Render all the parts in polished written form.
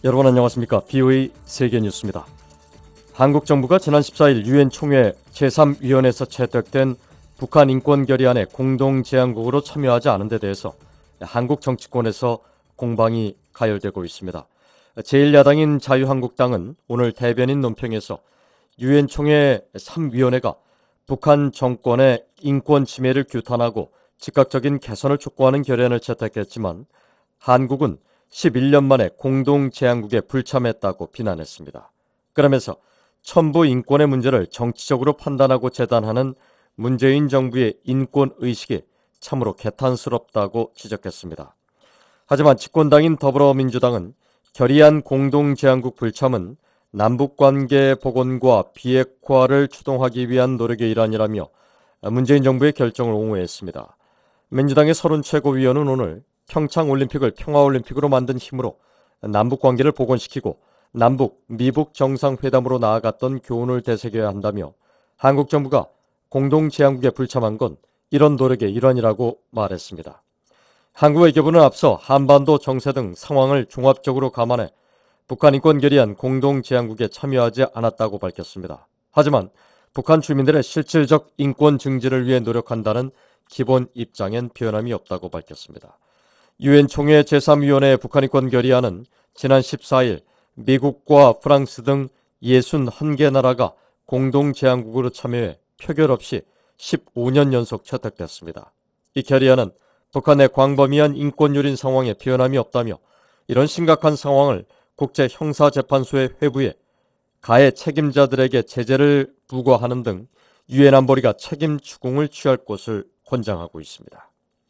여러분 안녕하십니까? BOA 세계뉴스입니다. 한국 정부가 지난 14일 유엔 총회 제3위원회에서 채택된 북한 인권 결의안에 공동 제안국으로 참여하지 않은 데 대해서 한국 정치권에서 공방이 가열되고 있습니다. 제1야당인 자유한국당은 오늘 대변인 논평에서 유엔 총회 3위원회가 북한 정권의 인권 침해를 규탄하고 즉각적인 개선을 촉구하는 결의안을 채택했지만 한국은 11년 만에 공동 제안국에 불참했다고 비난했습니다. 그러면서 첨부 인권의 문제를 정치적으로 판단하고 재단하는 문재인 정부의 인권 의식이 참으로 개탄스럽다고 지적했습니다. 하지만 집권당인 더불어민주당은 결의안 공동 제안국 불참은 남북관계 복원과 비핵화를 추동하기 위한 노력의 일환이라며 문재인 정부의 결정을 옹호했습니다. 민주당의 서른 최고위원은 오늘 평창올림픽을 평화올림픽으로 만든 힘으로 남북관계를 복원시키고 남북, 미북 정상회담으로 나아갔던 교훈을 되새겨야 한다며 한국 정부가 공동제안국에 불참한 건 이런 노력의 일환이라고 말했습니다. 한국 외교부는 앞서 한반도 정세 등 상황을 종합적으로 감안해 북한 인권 결의안 공동제안국에 참여하지 않았다고 밝혔습니다. 하지만 북한 주민들의 실질적 인권 증진을 위해 노력한다는 기본 입장엔 변함이 없다고 밝혔습니다. 유엔 총회 제3위원회 북한 인권 결의안은 지난 14일 미국과 프랑스 등 61개 나라가 공동 제안국으로 참여해 표결 없이 15년 연속 채택됐습니다. 이 결의안은 북한의 광범위한 인권 유린 상황에 변함이 없다며 이런 심각한 상황을 국제형사재판소에 회부해 가해 책임자들에게 제재를 부과하는 등 유엔 안보리가 책임 추궁을 취할 것을 권장하고 있습니다.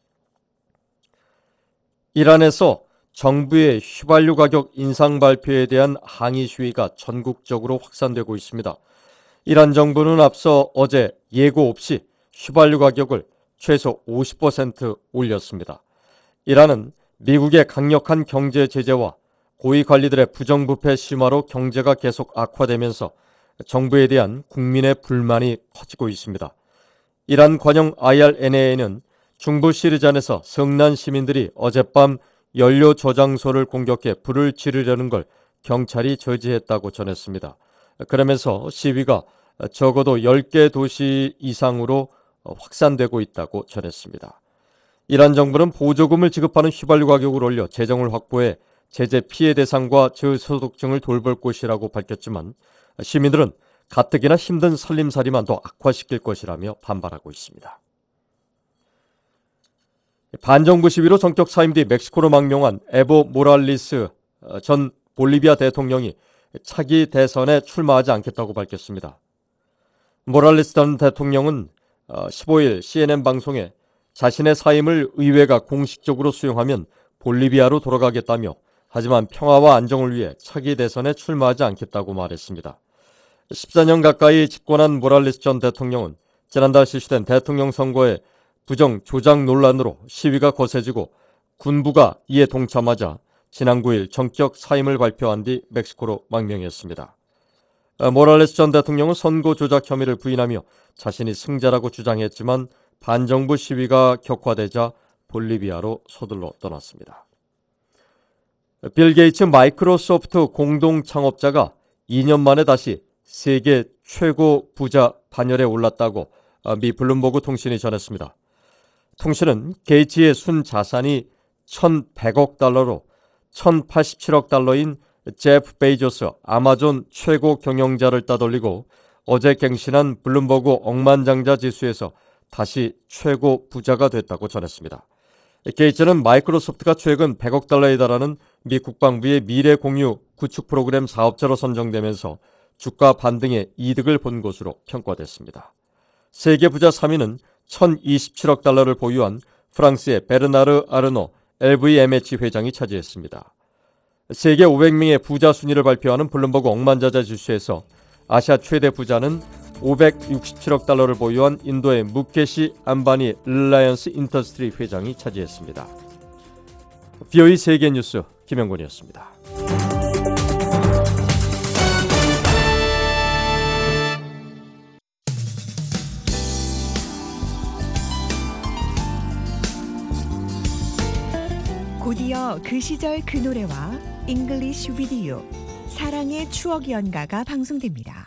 이란에서 정부의 휘발유 가격 인상 발표에 대한 항의 시위가 전국적으로 확산되고 있습니다. 이란 정부는 앞서 어제 예고 없이 휘발유 가격을 최소 50% 올렸습니다. 이란은 미국의 강력한 경제 제재와 고위 관리들의 부정부패 심화로 경제가 계속 악화되면서 정부에 대한 국민의 불만이 커지고 있습니다. 이란 관영 IRNA는 중부 시리잔에서 성난 시민들이 어젯밤 연료 저장소를 공격해 불을 지르려는 걸 경찰이 저지했다고 전했습니다. 그러면서 시위가 적어도 10개 도시 이상으로 확산되고 있다고 전했습니다. 이란 정부는 보조금을 지급하는 휘발유 가격을 올려 재정을 확보해 제재 피해 대상과 저소득층을 돌볼 것이라고 밝혔지만 시민들은 가뜩이나 힘든 살림살이만 더 악화시킬 것이라며 반발하고 있습니다. 반정부 시위로 전격 사임 뒤 멕시코로 망명한 에보 모랄리스 전 볼리비아 대통령이 차기 대선에 출마하지 않겠다고 밝혔습니다. 모랄리스 전 대통령은 15일 CNN 방송에 자신의 사임을 의회가 공식적으로 수용하면 볼리비아로 돌아가겠다며 하지만 평화와 안정을 위해 차기 대선에 출마하지 않겠다고 말했습니다. 14년 가까이 집권한 모랄리스 전 대통령은 지난달 실시된 대통령 선거에 부정 조작 논란으로 시위가 거세지고 군부가 이에 동참하자 지난 9일 전격 사임을 발표한 뒤 멕시코로 망명했습니다. 모랄레스 전 대통령은 선거 조작 혐의를 부인하며 자신이 승자라고 주장했지만 반정부 시위가 격화되자 볼리비아로 서둘러 떠났습니다. 빌 게이츠 마이크로소프트 공동 창업자가 2년 만에 다시 세계 최고 부자 반열에 올랐다고 미 블룸버그 통신이 전했습니다. 통신은 게이츠의 순자산이 1,100억 달러로 1,087억 달러인 제프 베이조스 아마존 최고 경영자를 따돌리고 어제 갱신한 블룸버그 억만장자 지수에서 다시 최고 부자가 됐다고 전했습니다. 게이츠는 마이크로소프트가 최근 100억 달러에 달하는 미 국방부의 미래 공유 구축 프로그램 사업자로 선정되면서 주가 반등의 이득을 본 것으로 평가됐습니다. 세계 부자 3위는 1,027억 달러를 보유한 프랑스의 베르나르 아르노 LVMH 회장이 차지했습니다. 세계 500명의 부자 순위를 발표하는 블룸버그 억만자자 지수에서 아시아 최대 부자는 567억 달러를 보유한 인도의 무케시 암바니 릴라이언스 인더스트리 회장이 차지했습니다. BOE 세계뉴스 김영곤이었습니다. 곧이어 그 시절 그 노래와 잉글리쉬 비디오 사랑의 추억 연가가 방송됩니다.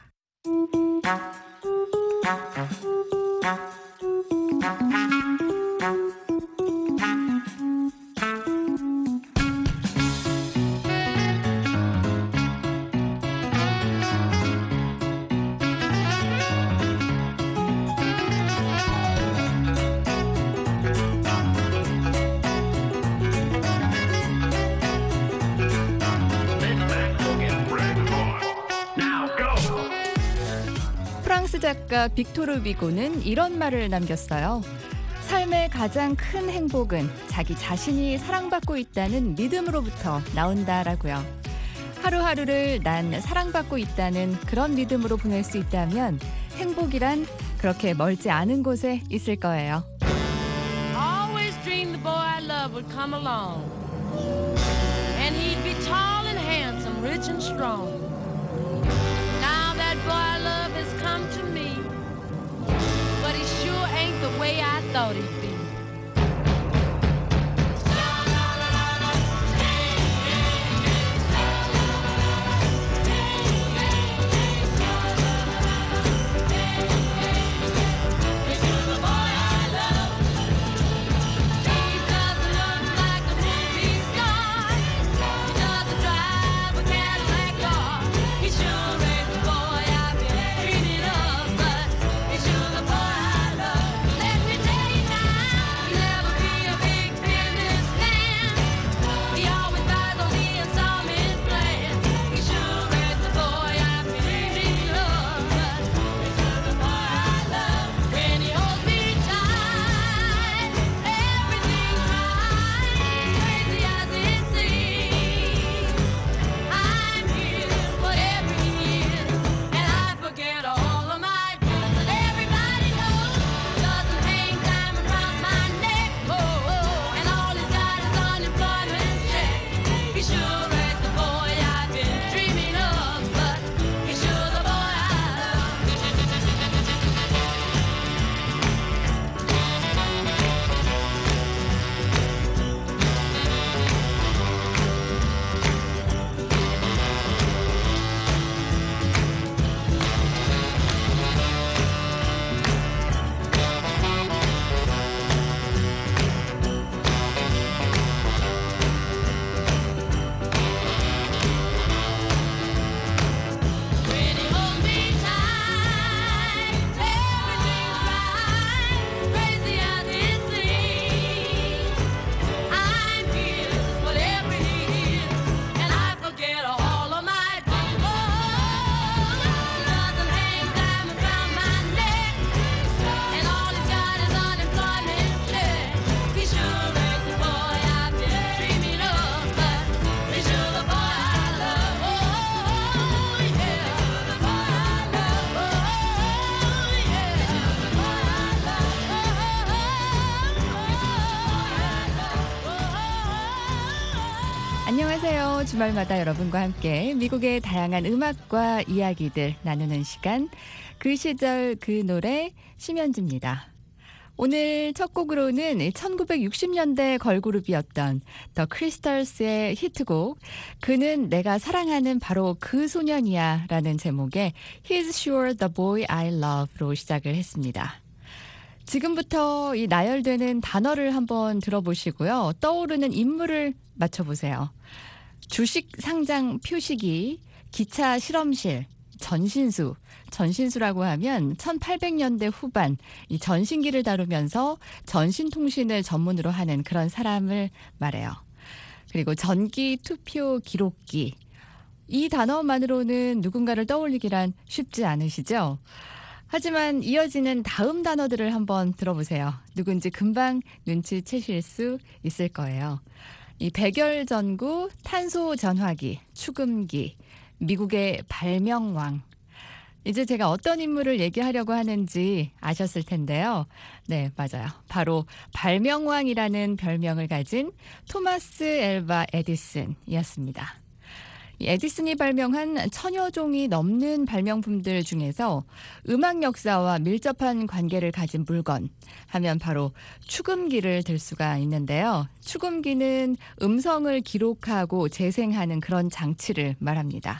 프랑스 작가 빅토르 위고는 이런 말을 남겼어요. 삶의 가장 큰 행복은 자기 자신이 사랑받고 있다는 믿음으로부터 나온다라고요. 하루하루를 난 사랑받고 있다는 그런 믿음으로 보낼 수 있다면 행복이란 그렇게 멀지 않은 곳에 있을 거예요. Always dreamed the boy I love would come along, and he'd be tall and handsome, rich and strong. Now that boy I love has come to me, but he sure ain't the way I thought he'd be. 안녕하세요. 주말마다 여러분과 함께 미국의 다양한 음악과 이야기들 나누는 시간, 그 시절 그 노래 심연지입니다. 오늘 첫 곡으로는 1960년대 걸그룹이었던 더 크리스탈스의 히트곡 그는 내가 사랑하는 바로 그 소년이야 라는 제목의 He's Sure the Boy I Love로 시작을 했습니다. 지금부터 이 나열되는 단어를 한번 들어보시고요. 떠오르는 인물을 맞춰보세요. 주식 상장 표시기, 기차 실험실, 전신수. 전신수라고 하면 1800년대 후반 이 전신기를 다루면서 전신통신을 전문으로 하는 그런 사람을 말해요. 그리고 전기 투표 기록기. 이 단어만으로는 누군가를 떠올리기란 쉽지 않으시죠? 하지만 이어지는 다음 단어들을 한번 들어보세요. 누군지 금방 눈치채실 수 있을 거예요. 이 백열전구, 탄소전화기, 추금기, 미국의 발명왕. 이제 제가 어떤 인물을 얘기하려고 하는지 아셨을 텐데요. 네, 맞아요. 바로 발명왕이라는 별명을 가진 토마스 앨바 에디슨이었습니다. 이 에디슨이 발명한 1000여 종이 넘는 발명품들 중에서 음악 역사와 밀접한 관계를 가진 물건 하면 바로 축음기를 들 수가 있는데요. 축음기는 음성을 기록하고 재생하는 그런 장치를 말합니다.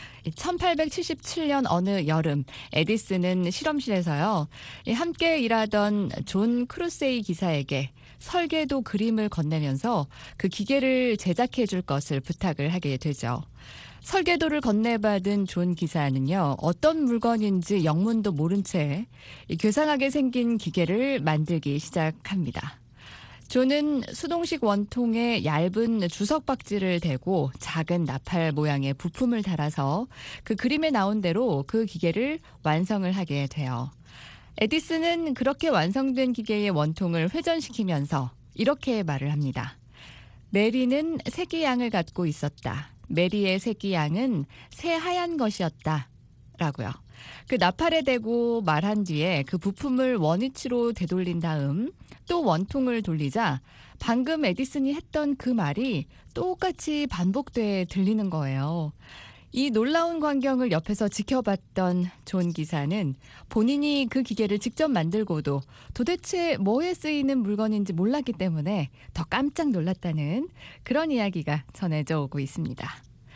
1877년 어느 여름 에디슨은 실험실에서요. 함께 일하던 존 크루세이 기사에게 설계도 그림을 건네면서 그 기계를 제작해 줄 것을 부탁을 하게 되죠. 설계도를 건네받은 존 기사는요. 어떤 물건인지 영문도 모른 채 괴상하게 생긴 기계를 만들기 시작합니다. 존은 수동식 원통에 얇은 주석 박지를 대고 작은 나팔 모양의 부품을 달아서 그 그림에 나온 대로 그 기계를 완성을 하게 돼요. 에디슨은 그렇게 완성된 기계의 원통을 회전시키면서 이렇게 말을 합니다. 메리는 새끼양을 갖고 있었다. 메리의 새끼양은 새하얀 것이었다. 라고요. 그 나팔에 대고 말한 뒤에 그 부품을 원위치로 되돌린 다음 또 원통을 돌리자 방금 에디슨이 했던 그 말이 똑같이 반복돼 들리는 거예요. 이 놀라운 광경을 옆에서 지켜봤던 존 기사는 본인이 그 기계를 직접 만들고도 도대체 뭐에 쓰이는 물건인지 몰랐기 때문에 더 깜짝 놀랐다는 그런 이야기가 전해져 오고 있습니다.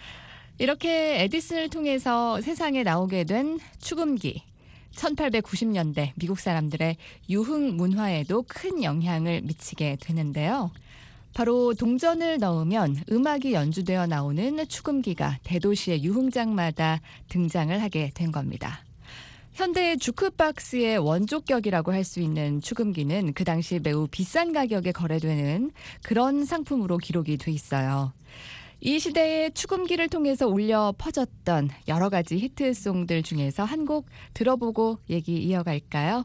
이렇게 에디슨을 통해서 세상에 나오게 된 축음기. 1890년대 미국 사람들의 유흥 문화에도 큰 영향을 미치게 되는데요. 바로 동전을 넣으면 음악이 연주되어 나오는 축음기가 대도시의 유흥장마다 등장을 하게 된 겁니다. 현대의 주크박스의 원조격이라고 할 수 있는 축음기는 그 당시 매우 비싼 가격에 거래되는 그런 상품으로 기록이 돼 있어요. 이 시대에 축음기를 통해서 울려 퍼졌던 여러 가지 히트송들 중에서 한 곡 들어보고 얘기 이어갈까요?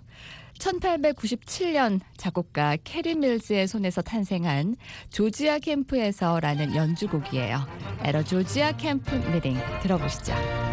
1897년 작곡가 캐리 밀즈의 손에서 탄생한 조지아 캠프에서라는 연주곡이에요. At a Georgia Camp Meeting 들어보시죠.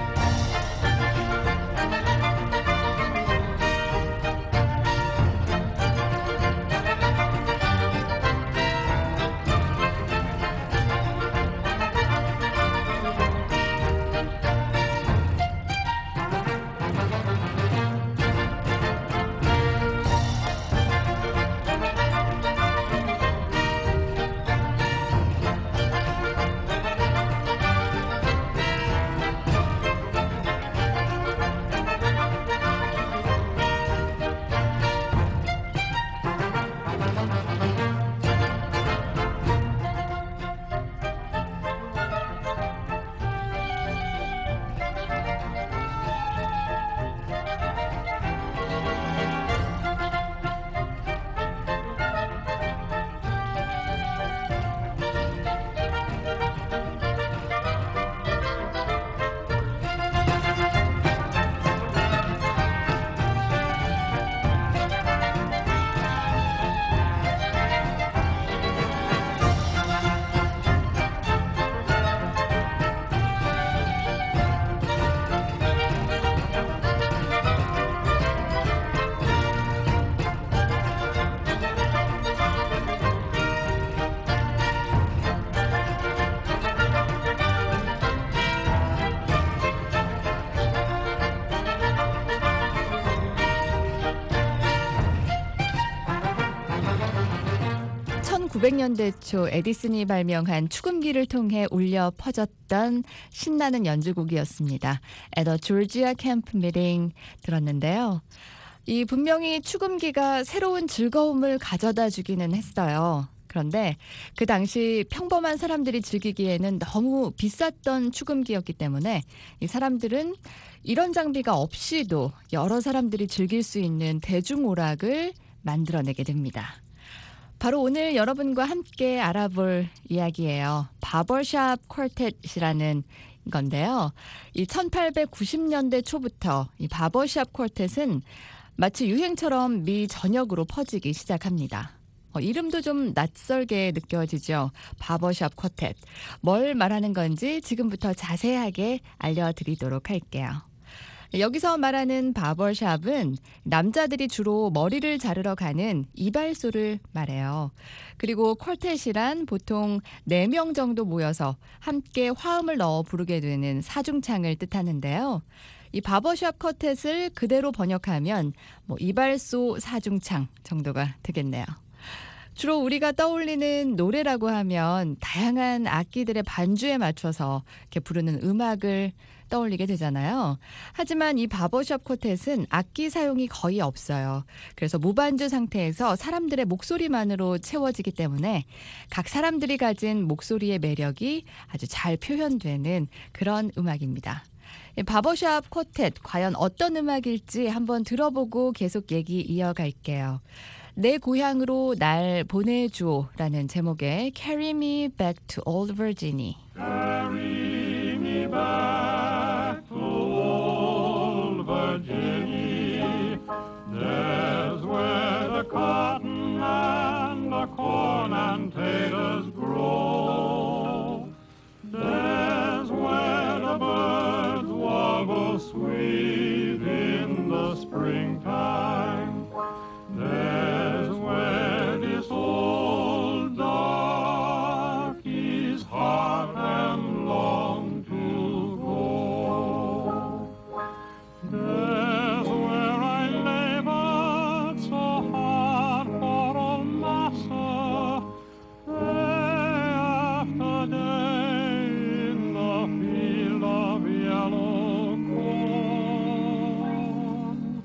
(1900년대) 초 에디슨이 발명한 축음기를 통해 울려 퍼졌던 신나는 연주곡이었습니다. At a Georgia Camp Meeting 들었는데요. 이 분명히 축음기가 새로운 즐거움을 가져다 주기는 했어요. 그런데 그 당시 평범한 사람들이 즐기기에는 너무 비쌌던 축음기였기 때문에 이 사람들은 이런 장비가 없이도 여러 사람들이 즐길 수 있는 대중오락을 만들어내게 됩니다. 바로 오늘 여러분과 함께 알아볼 이야기예요. 바버샵 쿼텟이라는 건데요. 이 1890년대 초부터 이 바버샵 쿼텟은 마치 유행처럼 미 전역으로 퍼지기 시작합니다. 이름도 좀 낯설게 느껴지죠. 바버샵 쿼텟. 뭘 말하는 건지 지금부터 자세하게 알려드리도록 할게요. 여기서 말하는 바버샵은 남자들이 주로 머리를 자르러 가는 이발소를 말해요. 그리고 쿼텟이란 보통 4명 정도 모여서 함께 화음을 넣어 부르게 되는 사중창을 뜻하는데요. 이 바버샵 쿼텟을 그대로 번역하면 이발소 사중창 정도가 되겠네요. 주로 우리가 떠올리는 노래라고 하면 다양한 악기들의 반주에 맞춰서 이렇게 부르는 음악을 떠올리게 되잖아요. 하지만 이 바버샵 쿼텟은 악기 사용이 거의 없어요. 그래서 무반주 상태에서 사람들의 목소리만으로 채워지기 때문에 각 사람들이 가진 목소리의 매력이 아주 잘 표현되는 그런 음악입니다. 바버샵 쿼텟, 과연 어떤 음악일지 한번 들어보고 계속 얘기 이어갈게요. 내 고향으로 날 보내줘라는 제목의 Carry Me Back to Old Virginia. Carry me back to old Virginia. There's where the cotton and the corn and taters grow. There's where the birds warble sweet in the springtime. There's where this old darky's heart and long to go. There's where I labored so hard for old massa, day after day in the field of yellow corn.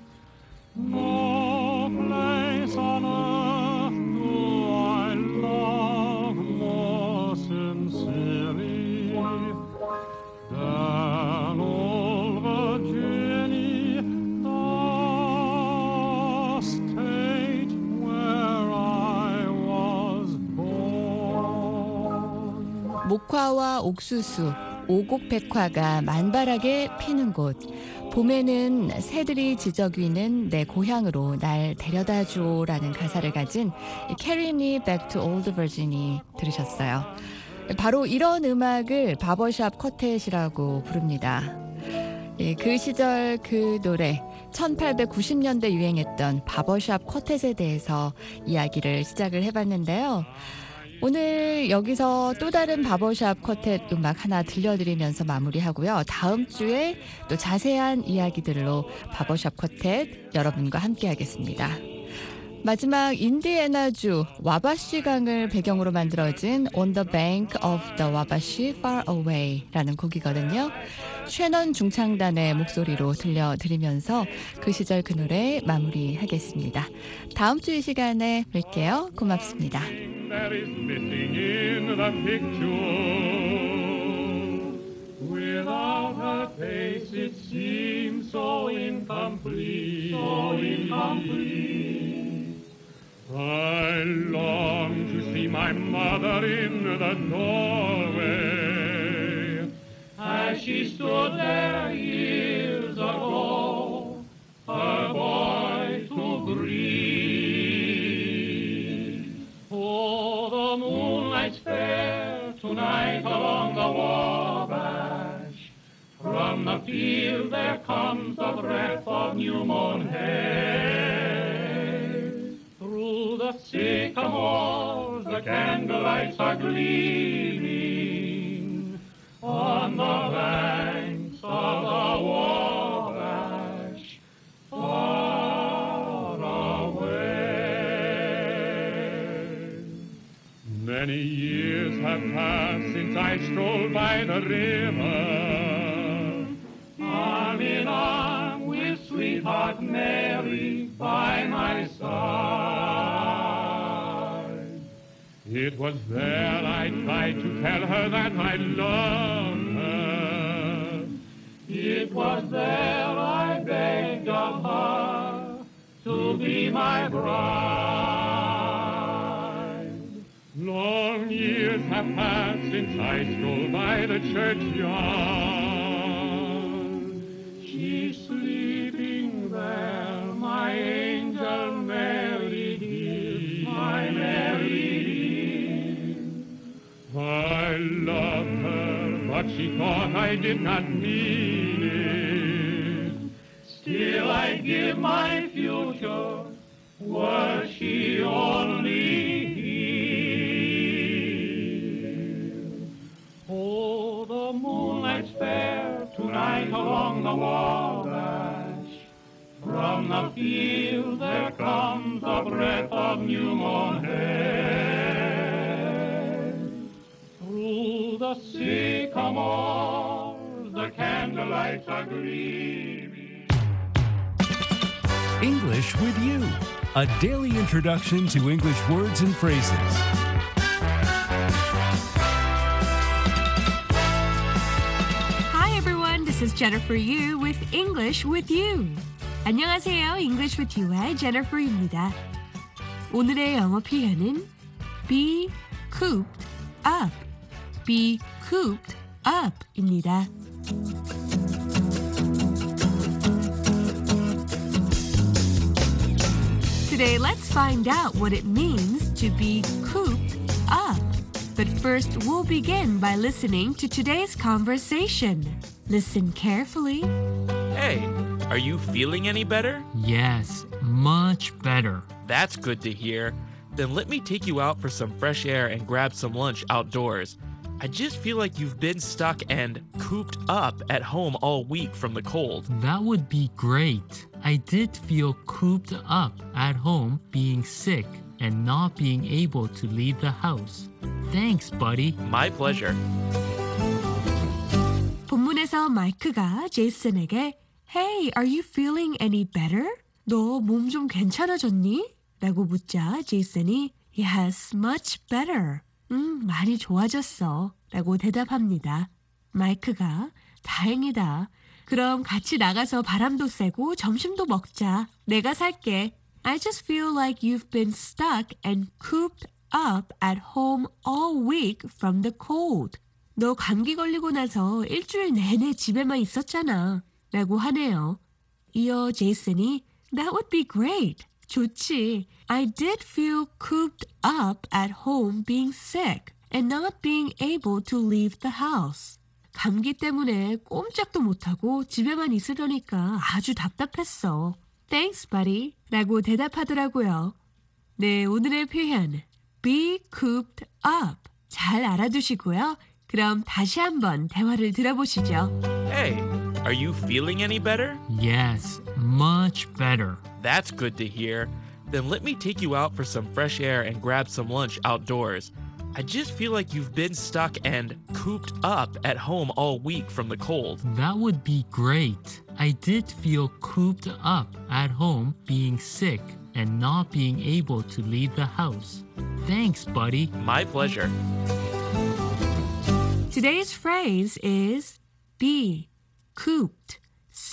No place on earth do I love more sincerely than old Virginia, the state where I was born. 목화와 옥수수, 오곡백화가 만발하게 피는 곳. 봄에는 새들이 지저귀는 내 고향으로 날 데려다줘라는 가사를 가진 Carry Me Back to Old Virginia 들으셨어요. 바로 이런 음악을 바버샵 쿼텟이라고 부릅니다. 그 시절 그 노래 1890년대 유행했던 바버샵 쿼텟에 대해서 이야기를 시작을 해봤는데요. 오늘 여기서 또 다른 바버샵 쿼텟 음악 하나 들려드리면서 마무리하고요. 다음 주에 또 자세한 이야기들로 바버샵 쿼텟 여러분과 함께하겠습니다. 마지막 인디애나주 와바시 강을 배경으로 만들어진 On the Bank of the Wabash Far Away라는 곡이거든요. 쉐넌 중창단의 목소리로 들려드리면서 그 시절 그 노래 마무리하겠습니다. 다음 주 이 시간에 뵐게요. 고맙습니다. That is missing in the picture. Without her face it seems so incomplete, so incomplete. I long to see my mother in the doorway as she stood there years ago, her boy to breathe. Oh, the moonlight's fair tonight along the Wabash. From the field there comes the breath of new mown hay. Through the sycamores the candlelights are gleaming on the banks of the Wabash, far away. Many years have passed since I strolled by the river, arm in arm with sweetheart Mary by my side. It was there I tried to tell her that I loved her. It was there I begged of her to be my bride. Long years have passed since I strolled by the churchyard. She's sleeping there, my angel Mary dear, my Mary dear. I loved her, but she thought I did not mean it. my future were she only here. Oh, the moonlight's fair tonight along the Wabash. From the field there comes a breath of new mown hay. Through the sycamores the candlelights are gleaming. English with You, a daily introduction to English words and phrases. Hi everyone, this is Jennifer Yu with English with You. 안녕하세요, English with You의 Jennifer입니다. 오늘의 영어 표현은 be cooped up, be cooped up입니다. Today, let's find out what it means to be cooped up. But first, we'll begin by listening to today's conversation. Listen carefully. Hey, are you feeling any better? Yes, much better. That's good to hear. Then let me take you out for some fresh air and grab some lunch outdoors. I just feel like you've been stuck and cooped up at home all week from the cold. That would be great. I did feel cooped up at home being sick and not being able to leave the house. Thanks, buddy. My pleasure. 본문에서 마이크가 제이슨에게 Hey, are you feeling any better? 너 몸 좀 괜찮아졌니? 라고 묻자 제이슨이 Yes, much better. 많이 좋아졌어. 라고 대답합니다. 마이크가 다행이다. 그럼 같이 나가서 바람도 쐬고 점심도 먹자. 내가 살게. I just feel like you've been stuck and cooped up at home all week from the cold. 너 감기 걸리고 나서 일주일 내내 집에만 있었잖아. 라고 하네요. 이어 제이슨이 That would be great. 좋지. I did feel cooped up at home being sick and not being able to leave the house. 감기 때문에 꼼짝도 못하고 집에만 있으려니까 아주 답답했어. Thanks, buddy. 라고 대답하더라고요. 네, 오늘의 표현 be cooped up. 잘 알아두시고요. 그럼 다시 한번 대화를 들어보시죠. Hey, are you feeling any better? Yes, much better. That's good to hear. Then let me take you out for some fresh air and grab some lunch outdoors. I just feel like you've been stuck and cooped up at home all week from the cold. That would be great. I did feel cooped up at home being sick and not being able to leave the house. Thanks, buddy. My pleasure. Today's phrase is be cooped.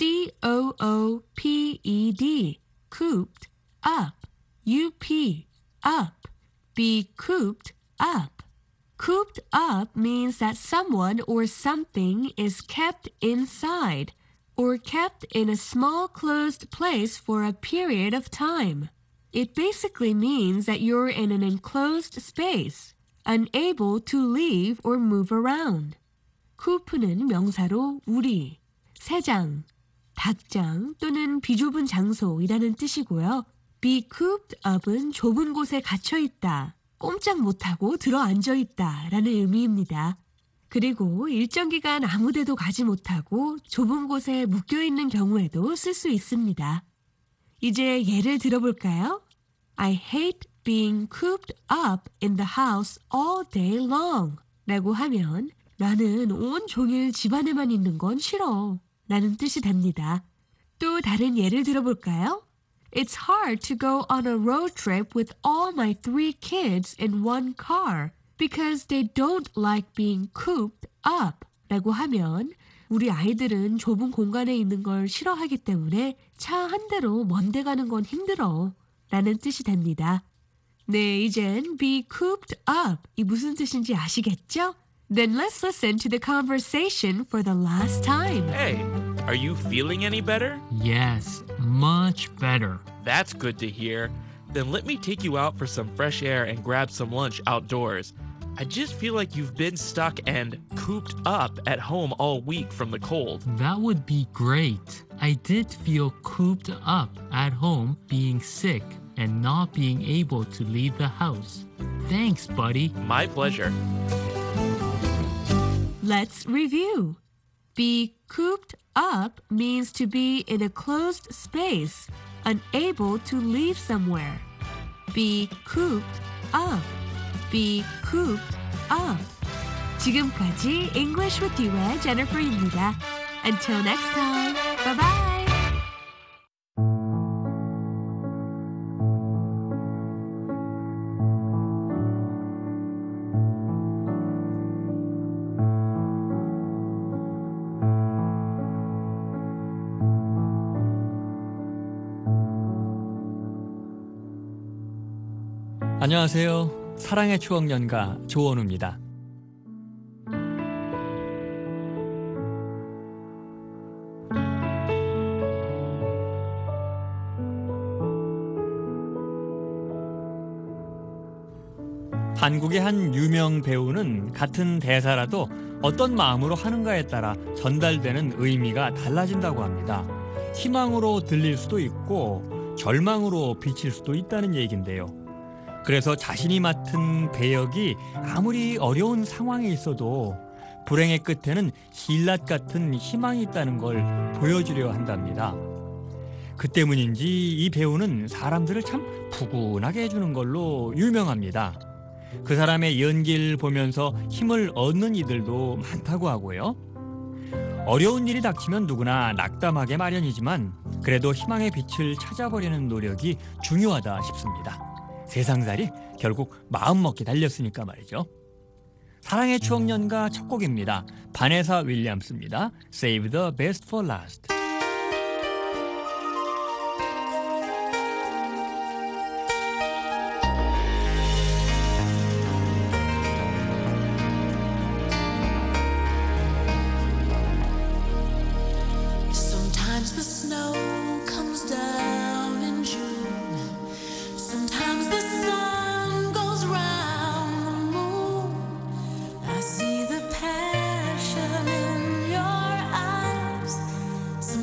C-O-O-P-E-D. Cooped up. U-P. Up. Be cooped up. Cooped up means that someone or something is kept inside or kept in a small closed place for a period of time. It basically means that you're in an enclosed space, unable to leave or move around. coop는 명사로 우리, 새장, 닭장 또는 비좁은 장소이라는 뜻이고요. be cooped up은 좁은 곳에 갇혀 있다, 꼼짝 못하고 들어앉아 있다 라는 의미입니다. 그리고 일정 기간 아무 데도 가지 못하고 좁은 곳에 묶여 있는 경우에도 쓸 수 있습니다. 이제 예를 들어볼까요? I hate being cooped up in the house all day long 라고 하면 나는 온 종일 집안에만 있는 건 싫어 라는 뜻이 됩니다. 또 다른 예를 들어볼까요? It's hard to go on a road trip with all my 3 kids in one car because they don't like being cooped up 라고 하면 우리 아이들은 좁은 공간에 있는 걸 싫어하기 때문에 차 한 대로 먼데 가는 건 힘들어 라는 뜻이 됩니다. 네, 이젠 be cooped up 이 무슨 뜻인지 아시겠죠? Then let's listen to the conversation for the last time. Hey, are you feeling any better? Yes, much better. That's good to hear. Then let me take you out for some fresh air and grab some lunch outdoors. I just feel like you've been stuck and cooped up at home all week from the cold. That would be great. I did feel cooped up at home being sick and not being able to leave the house. Thanks, buddy. My pleasure. Let's review. Be cooped up means to be in a closed space, unable to leave somewhere. Be cooped up. Be cooped up. 지금까지 English with You의 Jennifer입니다. Until next time. Bye-bye. 안녕하세요. 사랑의 추억 연가 조원우입니다. 한국의 한 유명 배우는 같은 대사라도 어떤 마음으로 하는가에 따라 전달되는 의미가 달라진다고 합니다. 희망으로 들릴 수도 있고 절망으로 비칠 수도 있다는 얘기인데요. 그래서 자신이 맡은 배역이 아무리 어려운 상황에 있어도 불행의 끝에는 신라 같은 희망이 있다는 걸 보여주려 한답니다. 그 때문인지 이 배우는 사람들을 참 푸근하게 해주는 걸로 유명합니다. 그 사람의 연기를 보면서 힘을 얻는 이들도 많다고 하고요. 어려운 일이 닥치면 누구나 낙담하게 마련이지만 그래도 희망의 빛을 찾아보려는 노력이 중요하다 싶습니다. 세상살이 결국 마음먹기 달렸으니까 말이죠. 사랑의 추억 연가 첫 곡입니다. 바네사 윌리엄스입니다. Save the best for last. Sometimes the snow comes down in June. Sometimes the sun goes round the moon. I see the passion in your eyes.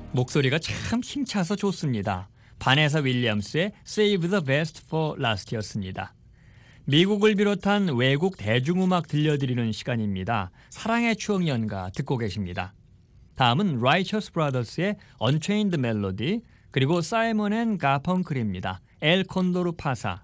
목소리가 참 힘차서 좋습니다. 바네사 윌리엄스의 Save the Best for Last였습니다. 미국을 비롯한 외국 대중음악 들려드리는 시간입니다. 사랑의 추억 연가 듣고 계십니다. 다음은 Righteous Brothers의 Unchained Melody, 그리고 사이먼 앤 가펑클입니다. 엘 콘도르 파사.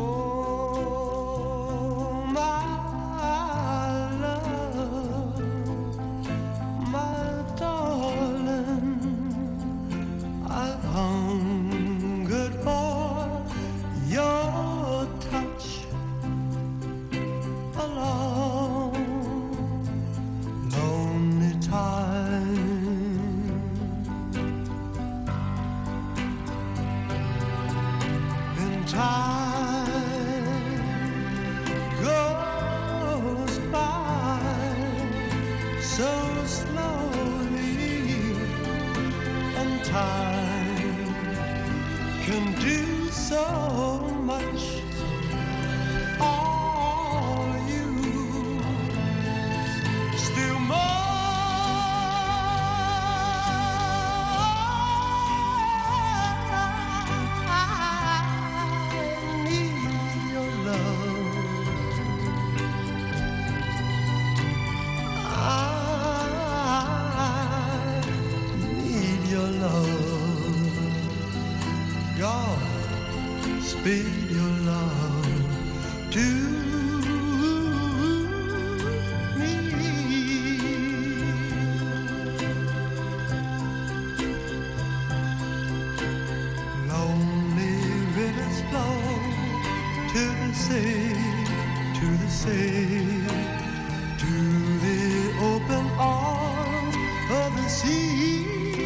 Speak your love to me. Lonely rivers flow to the sea, to the sea, to the open arms of the sea.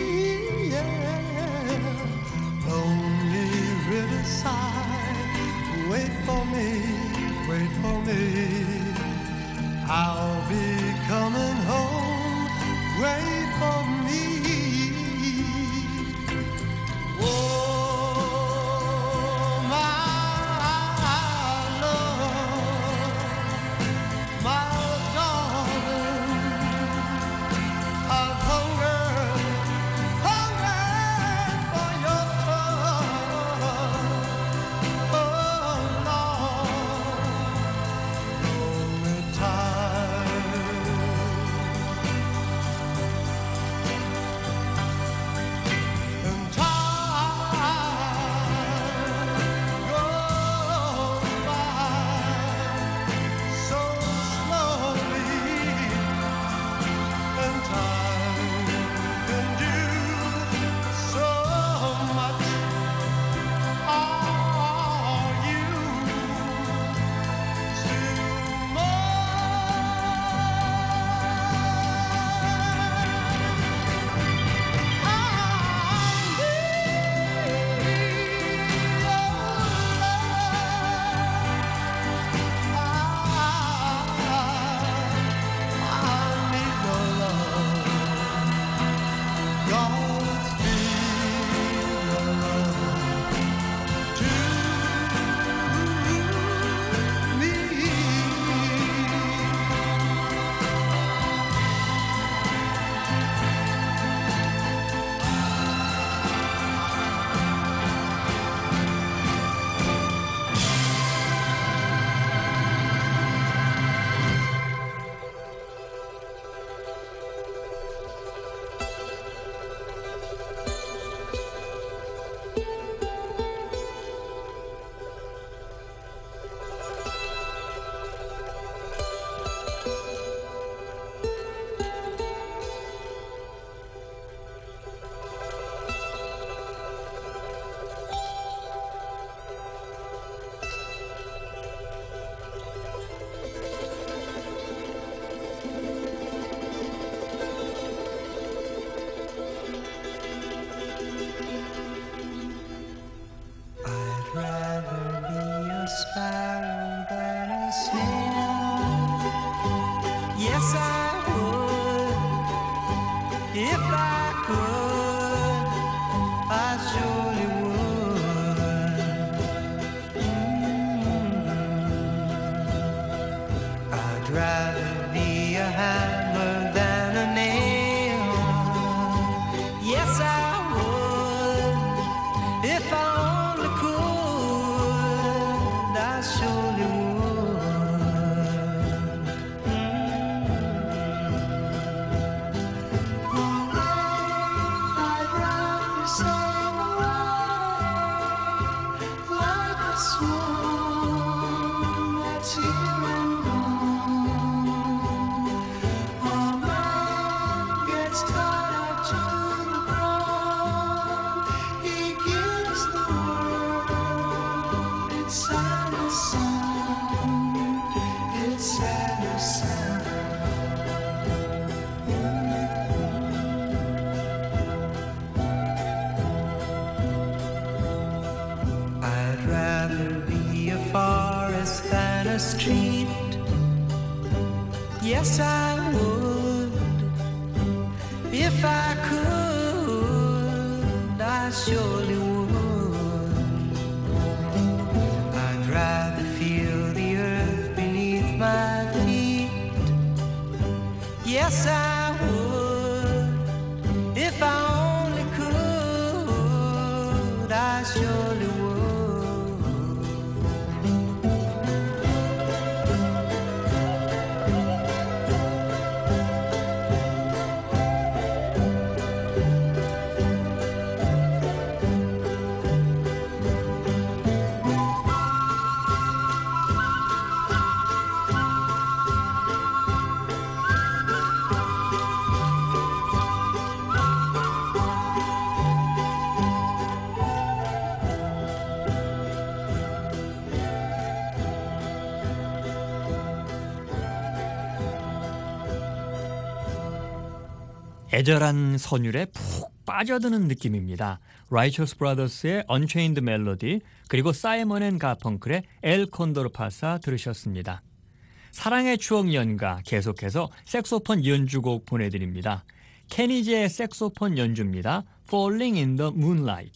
Yeah. Lonely riverside, wait for me, wait for me. I'll be coming home, wait for me. Oh, my love, my darling, I've hungered for your love. Oh, Lord, lonely time. And time goes by so slowly, and time can do so much. Are you still sparrow than a snail? Yes, I would. If I could, I surely would. I'd rather be a hammer than a nail. Yes, I street. Yes, I would. If I could, I surely would. I'd rather feel the earth beneath my feet. Yes, I would. If I only could, I surely would. 애절한 선율에 푹 빠져드는 느낌입니다. 라이처스 브라더스의 Unchained Melody 그리고 사이먼 앤 가펑클의 엘 콘도르 파사 들으셨습니다. 사랑의 추억 연가 계속해서 색소폰 연주곡 보내드립니다. 케니지의 색소폰 연주입니다. Falling in the Moonlight.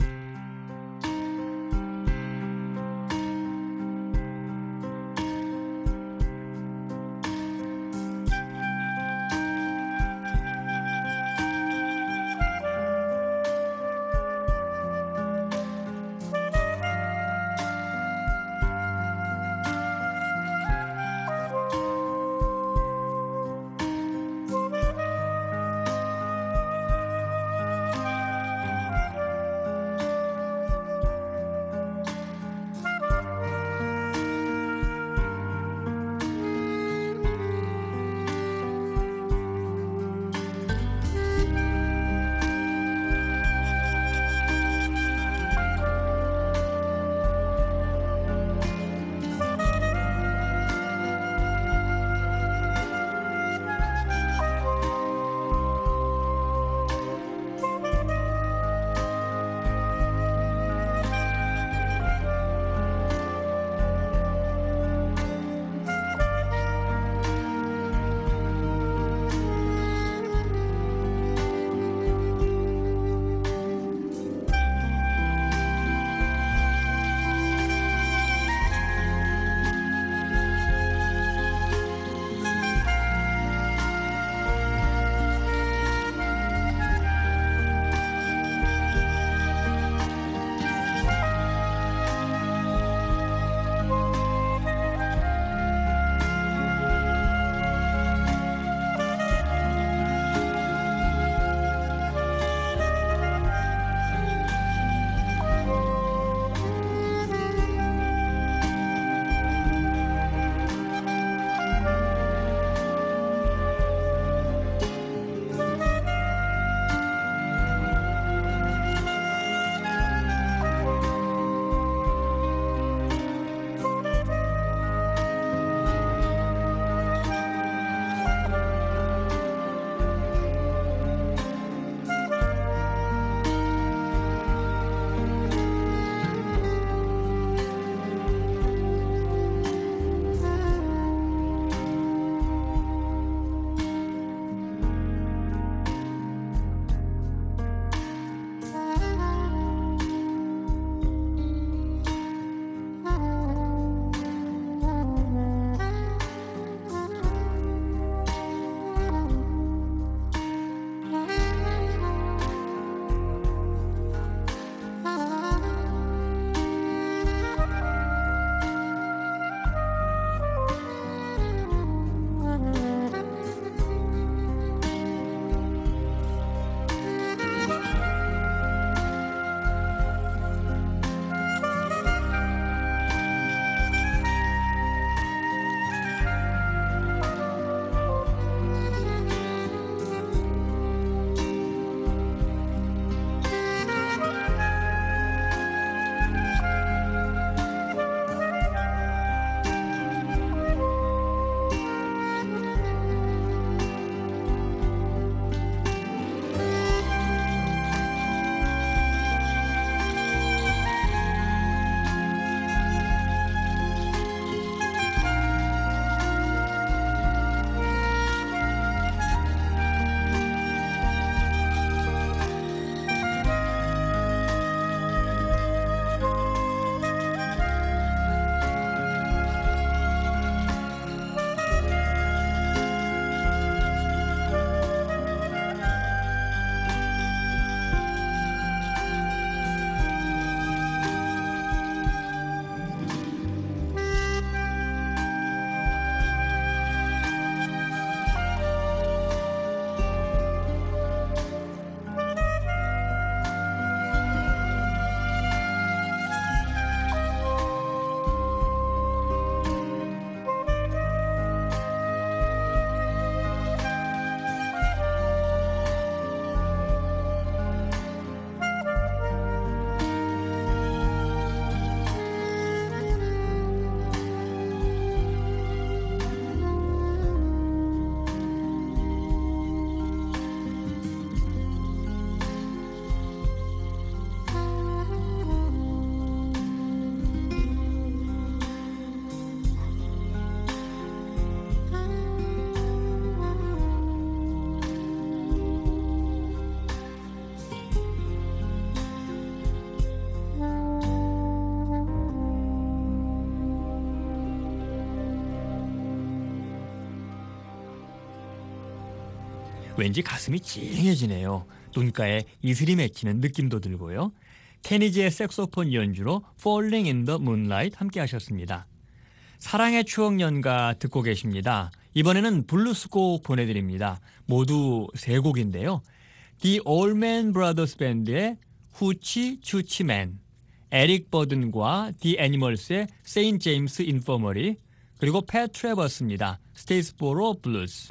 왠지 가슴이 찡해지네요. 눈가에 이슬이 맺히는 느낌도 들고요. 케니지의 색소폰 연주로 Falling in the Moonlight 함께 하셨습니다. 사랑의 추억 연가 듣고 계십니다. 이번에는 블루스 곡 보내드립니다. 모두 3곡인데요. The Allman Brothers Band의 후치 추치맨, 에릭 버든과 The Animals의 St. James Infirmary, 그리고 팻 트래버스입니다. Statesboro Blues.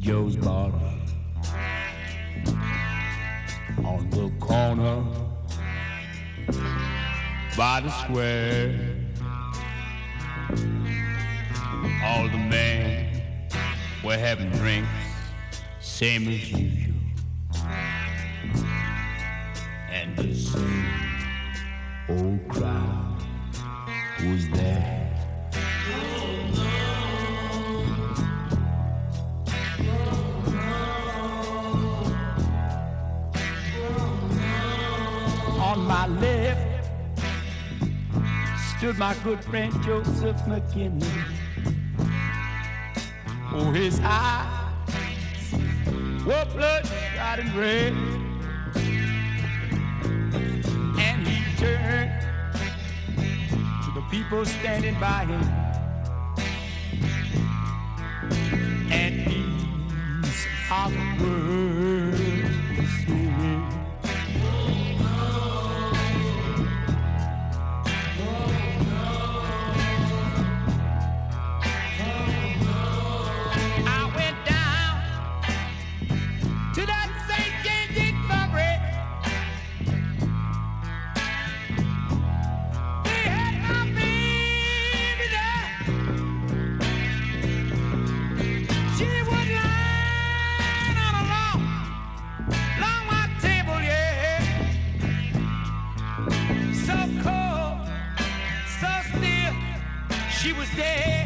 Joe's bar on the corner by the square. All the men were having drinks, same as usual. And the same old crowd was there. On my left stood my good friend Joseph McKinley. Oh, his eyes were bloodshot and red, and he turned to the people standing by him, and these are the words he said. She was dead.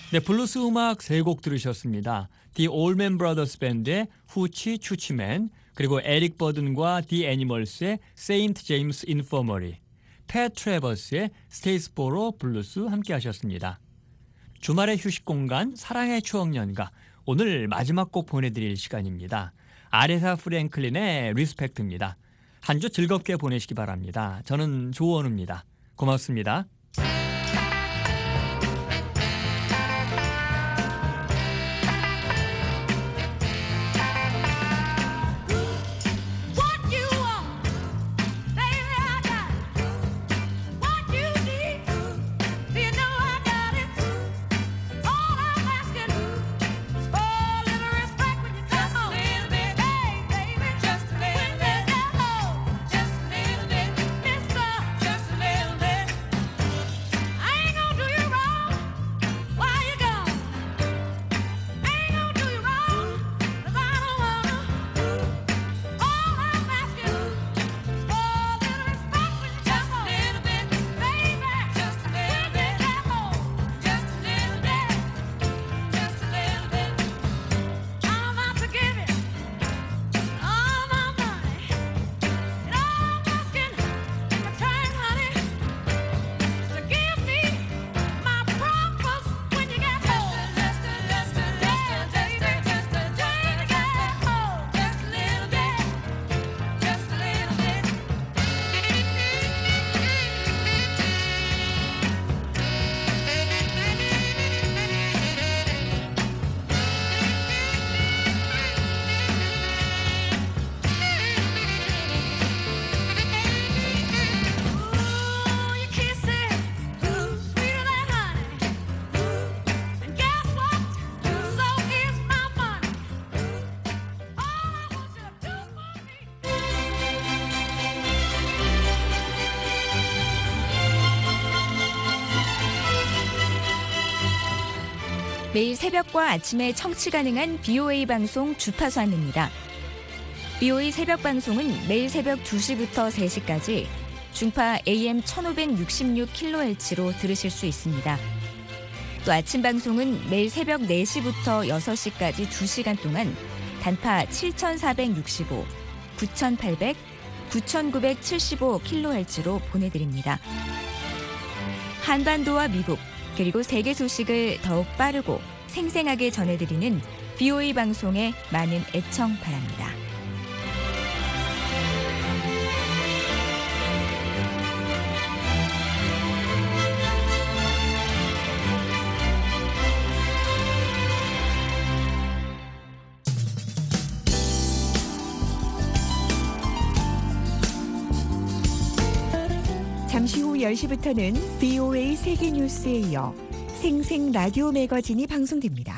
네, 블루스 음악 3곡 들으셨습니다. The Allman Brothers 밴드의 후치 추치맨, 그리고 에릭 버든과 The Animals의 St. James Infirmary, 팻 트래버스의 스테이스보로 블루스 함께 하셨습니다. 주말의 휴식 공간 사랑의 추억 연가, 오늘 마지막 곡 보내드릴 시간입니다. 아레사 프랭클린의 리스펙트입니다. 한 주 즐겁게 보내시기 바랍니다. 저는 조원우입니다. 고맙습니다. 매일 새벽과 아침에 청취 가능한 BOA 방송 주파수 안내입니다. BOA 새벽 방송은 매일 새벽 2시부터 3시까지 중파 AM 1566kHz로 들으실 수 있습니다. 또 아침 방송은 매일 새벽 4시부터 6시까지 2시간 동안 단파 7465, 9800, 9975kHz로 보내드립니다. 한반도와 미국, 그리고 세계 소식을 더욱 빠르고 생생하게 전해드리는 BOA 방송에 많은 애청 바랍니다. 잠시 후 10시부터는 BOA 세계뉴스에 이어 생생 라디오 매거진이 방송됩니다.